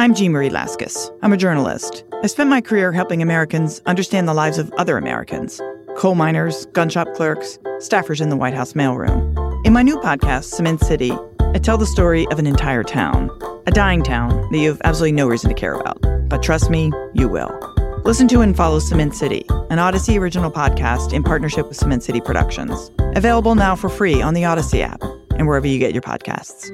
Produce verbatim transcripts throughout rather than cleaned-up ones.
I'm Jean Marie Laskus. I'm a journalist. I spent my career helping Americans understand the lives of other Americans. Coal miners, gun shop clerks, staffers in the White House mailroom. In my new podcast, Cement City, I tell the story of an entire town. A dying town that you have absolutely no reason to care about. But trust me, you will. Listen to and follow Cement City, an Odyssey original podcast in partnership with Cement City Productions. Available now for free on the Odyssey app and wherever you get your podcasts.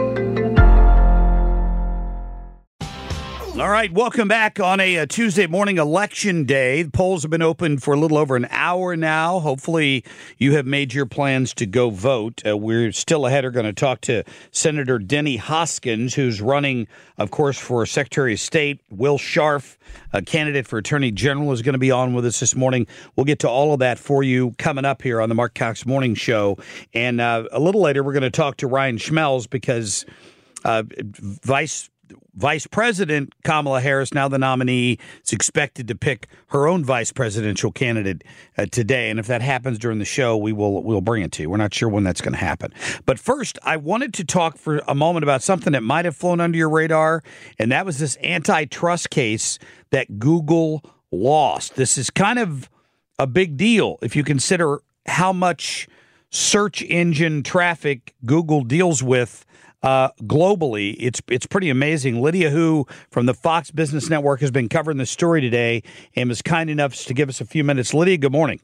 All right, welcome back on a, a Tuesday morning, election day. The polls have been open for a little over an hour now. Hopefully you have made your plans to go vote. Uh, we're still ahead. We're going to talk to Senator Denny Hoskins, who's running, of course, for Secretary of State. Will Scharf, a candidate for Attorney General, is going to be on with us this morning. We'll get to all of that for you coming up here on the Mark Cox Morning Show. And uh, a little later, we're going to talk to Ryan Schmelz because uh, Vice Vice President Kamala Harris, now the nominee, is expected to pick her own vice presidential candidate uh, today. And if that happens during the show, we will we'll bring it to you. We're not sure when that's going to happen. But first, I wanted to talk for a moment about something that might have flown under your radar, and that was this antitrust case that Google lost. This is kind of a big deal if you consider how much search engine traffic Google deals with Uh, globally. It's it's pretty amazing. Lydia Hu from the Fox Business Network has been covering this story today and was kind enough to give us a few minutes. Lydia, good morning.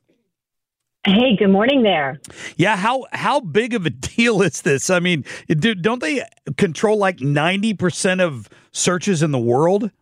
Hey, good morning there. Yeah, how how big of a deal is this? I mean, do, don't they control like ninety percent of searches in the world?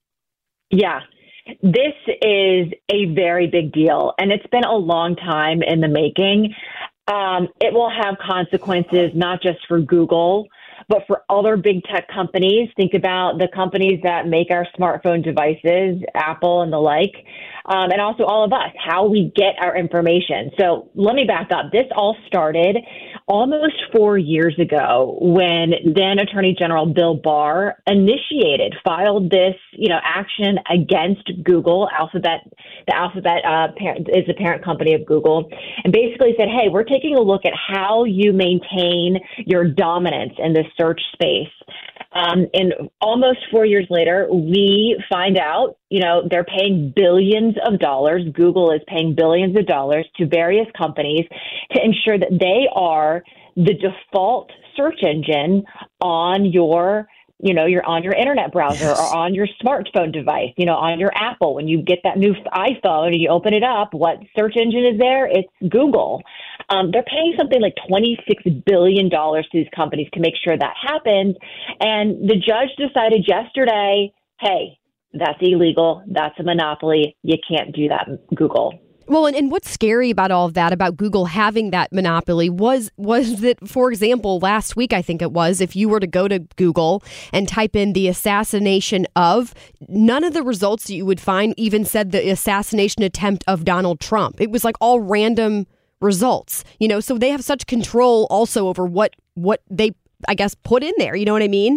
Yeah, this is a very big deal, and it's been a long time in the making. Um, it will have consequences not just for Google, but for other big tech companies. Think about the companies that make our smartphone devices, Apple and the like, um, and also all of us, how we get our information. So let me back up. This all started almost four years ago when then Attorney General Bill Barr initiated, filed this, you know, action against Google. Alphabet, the Alphabet uh, parent, is the parent company of Google, and basically said, hey, we're taking a look at how you maintain your dominance in the search space. Um, and almost four years later, we find out, you know, they're paying billions of dollars. Google is paying billions of dollars to various companies to ensure that they are the default search engine on your you know, you're on your internet browser yes. or on your smartphone device, you know, on your Apple. When you get that new iPhone and you open it up, what search engine is there? It's Google. Um, they're paying something like twenty-six billion dollars to these companies to make sure that happens. And the judge decided yesterday, hey, that's illegal. That's a monopoly. You can't do that, Google. Well, and, and what's scary about all of that, about Google having that monopoly, was was that, for example, last week, I think it was, if you were to go to Google and type in the assassination of, none of the results that you would find even said the assassination attempt of Donald Trump. It was like all random results, you know, so they have such control also over what what they, I guess, put in there. You know what I mean?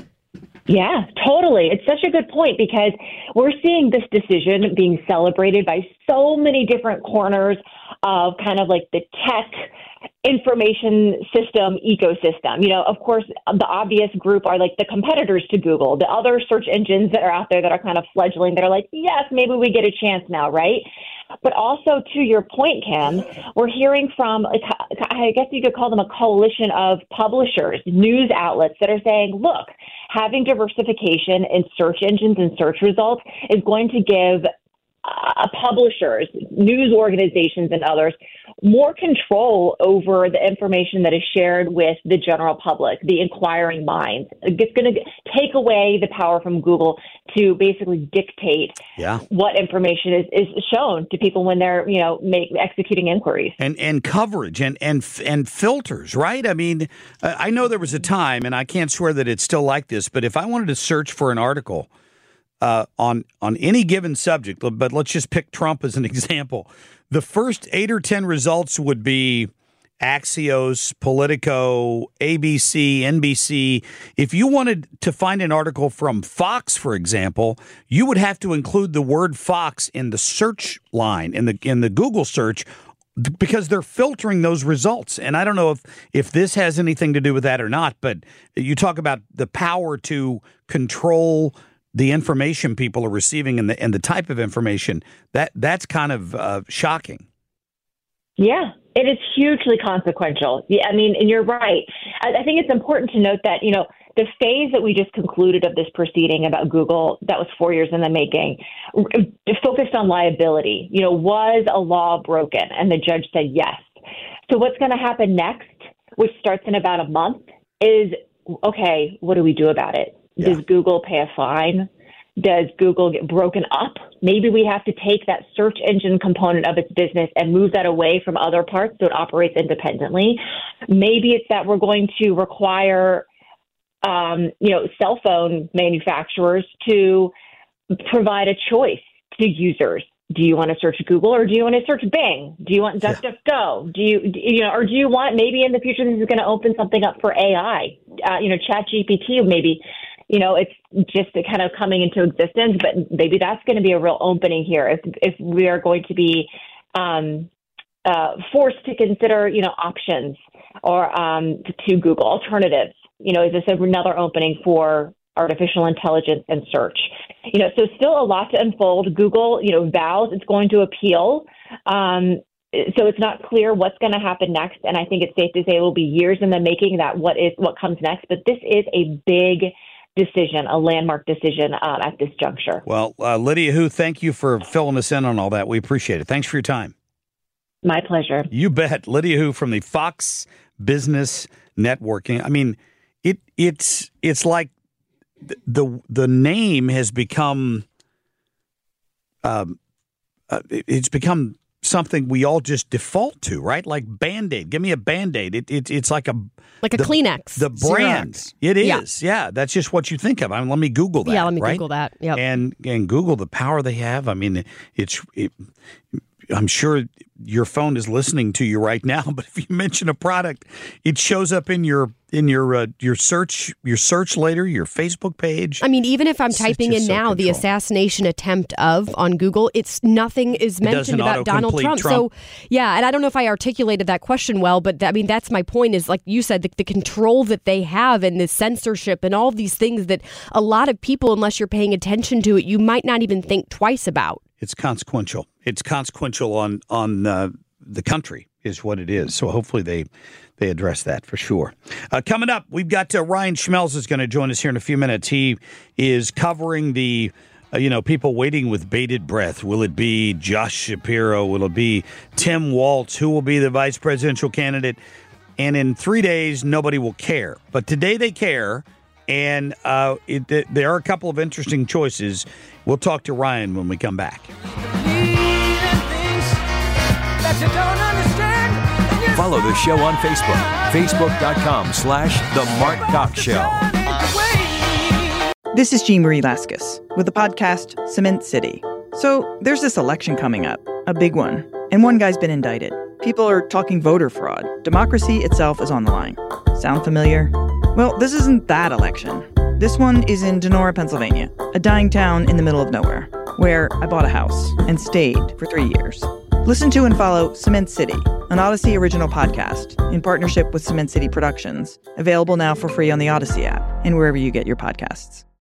Yeah, totally. It's such a good point because we're seeing this decision being celebrated by so many different corners of kind of like the tech information system ecosystem. You know, of course, the obvious group are like the competitors to Google, the other search engines that are out there that are kind of fledgling that are like, yes, maybe we get a chance now, right? But also, to your point, Cam, we're hearing from, I guess you could call them a coalition of publishers, news outlets that are saying, look, having diversification in search engines and search results is going to give uh, publishers, news organizations, and others more control over the information that is shared with the general public, the inquiring minds. It's going to take away the power from Google to basically dictate yeah. what information is, is shown to people when they're, you know, make, executing inquiries. And and coverage and, and, and filters, right? I mean, I know there was a time, and I can't swear that it's still like this, but if I wanted to search for an article uh, on on any given subject, but let's just pick Trump as an example, the first eight or ten results would be Axios, Politico, A B C, N B C. If you wanted to find an article from Fox, for example, you would have to include the word Fox in the search line, in the in the Google search, because they're filtering those results. And I don't know if, if this has anything to do with that or not, but you talk about the power to control the information people are receiving and the and the type of information. That that's kind of uh, shocking. Yeah, it is hugely consequential. Yeah, I mean, and you're right. I, I think it's important to note that, you know, the phase that we just concluded of this proceeding about Google, that was four years in the making, focused on liability. You know, was a law broken? And the judge said yes. So what's going to happen next, which starts in about a month, is, okay, what do we do about it? Yeah. Does Google pay a fine? Does Google get broken up? Maybe we have to take that search engine component of its business and move that away from other parts so it operates independently. Maybe it's that we're going to require, um, you know, cell phone manufacturers to provide a choice to users. Do you want to search Google or do you want to search Bing? Do you want DuckDuckGo? Do you, you know, or do you want, maybe in the future this is going to open something up for A I? Uh, you know, ChatGPT maybe. You know, it's just kind of coming into existence, but maybe that's going to be a real opening here if if we are going to be um, uh, forced to consider, you know, options or um, to Google alternatives. You know, is this another opening for artificial intelligence and search? You know, so still a lot to unfold. Google, you know, vows it's going to appeal. Um, so it's not clear what's going to happen next, and I think it's safe to say it will be years in the making that what is what comes next. But this is a big decision, a landmark decision uh, at this juncture. Well, uh, Lydia Hu, thank you for filling us in on all that. We appreciate it. Thanks for your time. My pleasure. You bet. Lydia Hu from the Fox Business Networking. I mean, it it's it's like the the, the name has become um, uh, it's become something we all just default to, right? Like Band-Aid. Give me a Band-Aid. It, it, it's like a... Like a the, Kleenex. The brand. Xerox. It is. Yeah. yeah. That's just what you think of. I mean, let me Google that, Yeah, let me right? Google that. Yep. And, and Google, the power they have. I mean, it's... It, I'm sure your phone is listening to you right now, but if you mention a product, it shows up in your in your uh, your search your search later, your Facebook page. I mean, even if I'm typing in so now control. the assassination attempt of on Google, it's nothing is mentioned about Donald Trump. Trump. So, yeah, and I don't know if I articulated that question well, but that, I mean, that's my point is, like you said, the, the control that they have and the censorship and all these things that a lot of people, unless you're paying attention to it, you might not even think twice about. It's consequential. It's consequential on on uh, the country is what it is. So hopefully they they address that for sure. Uh, coming up, we've got uh, Ryan Schmelz is going to join us here in a few minutes. He is covering the, uh, you know, people waiting with bated breath. Will it be Josh Shapiro? Will it be Tim Walz? Who will be the vice presidential candidate? And in three days, nobody will care. But today they care. And uh, it, it, there are a couple of interesting choices. We'll talk to Ryan when we come back. Follow the show on Facebook, facebook.com slash The Mark Cox Show. This is Jean Marie Laskus with the podcast Cement City. So there's this election coming up, a big one, and one guy's been indicted. People are talking voter fraud. Democracy itself is on the line. Sound familiar? Well, this isn't that election. This one is in Donora, Pennsylvania, a dying town in the middle of nowhere, where I bought a house and stayed for three years. Listen to and follow Cement City, an Odyssey original podcast in partnership with Cement City Productions, available now for free on the Odyssey app and wherever you get your podcasts.